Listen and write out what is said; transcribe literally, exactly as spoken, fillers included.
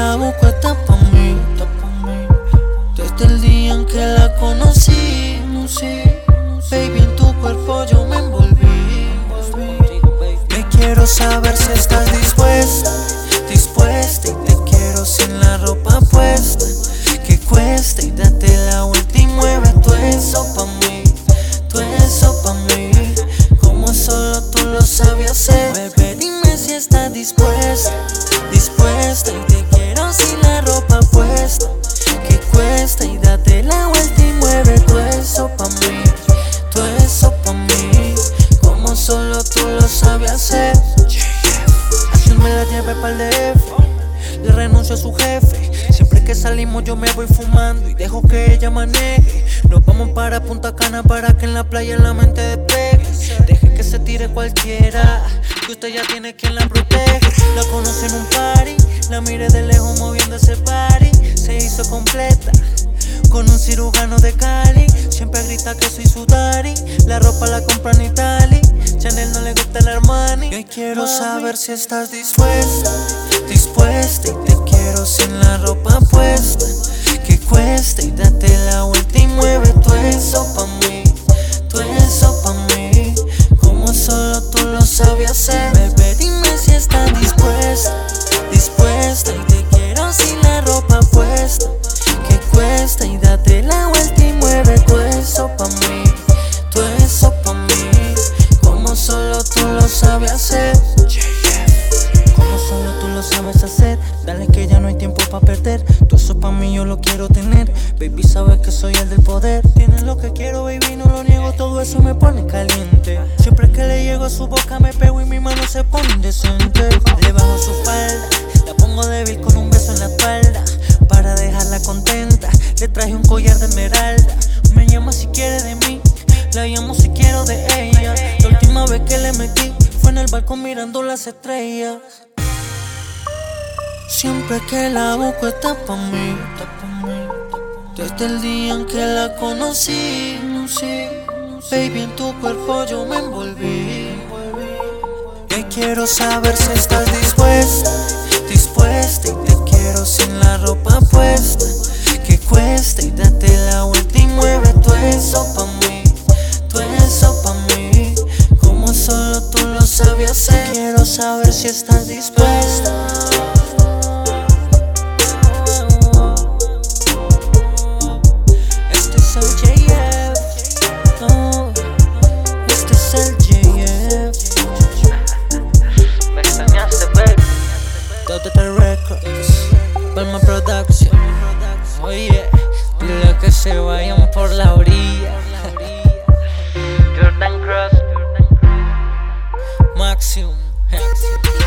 la busco está pa' mí, está pa' mí. Desde el día en que la conocí, no sé, baby, en tu cuerpo yo me envolví. Me quiero saber si estás dispuesta, dispuesta, y te quiero sin la ropa puesta. Que cuesta y date la vuelta y mueve tu eso pa' mí, tu eso pa' mí, como solo tú lo sabes hacer. Bebé, dime si estás dispuesta, dispuesta, y te quiero sin la ropa puesta. Que cuesta y date la vuelta y mueve tu eso pa' mí, tu eso pa' mí, como solo tú lo sabes hacer. Ayer me la llevé pa'l D F, le renuncio a su jefe. Siempre que salimos yo me voy fumando y dejo que ella maneje. Nos vamos para Punta Cana para que en la playa la mente despegue. Deje que se tire cualquiera, que usted ya tiene quien la protege. La conocí en un party, la miré de lejos moviendo ese party. Se hizo completa con un cirujano de Cali. Siempre grita que soy su daddy. La ropa la compra en Italia, Chanel no le gusta el Armani. Yo quiero saber si estás dispuesta, dispuesta, y te quiero sin la ropa puesta. Que cuesta y date la vuelta y mueve tu eso pa' mí, tu eso pa' mí, como solo tú lo sabes hacer. Bebé, dime si estás dispuesta, dispuesta, y te quiero sin la ropa puesta. Que cuesta y date la vuelta y mueve tu eso pa' mí, tu eso pa' mí, como solo tú lo sabes hacer. Como solo tú lo sabes hacer. Dale que ya no hay tiempo pa' perder. Todo eso pa' mí yo lo quiero tener. Baby, sabes que soy el del poder. Tienes lo que quiero, baby, no lo niego. Todo eso me pone caliente. Siempre que le llego a su boca me pego y mi mano se pone indecente. Le bajo su falda, la pongo débil con un beso en la espalda, para dejarla contenta. Le traje un collar de esmeralda. Me llama si quiere de mí, la llamo si quiero de ella. La última vez que le metí fue en el balcón mirando las estrellas. Siempre que la busco está pa' mí, está pa' mí. Desde el día en que la conocí, no sé, baby, en tu cuerpo yo me envolví. Y quiero saber si estás dispuesta, dispuesta, y te quiero sin la ropa puesta. Que cuesta y date la vuelta y mueve tu eso pa' mí, tu eso pa' mí, como solo tú lo sabes hacer. Quiero saber si estás dispuesta. Este es el J F, oh, este es el J F. Me extrañaste, baby. Total Records, Palma Production. Oye, dile que se vayan por la orilla. Jordan Cross, Maximum.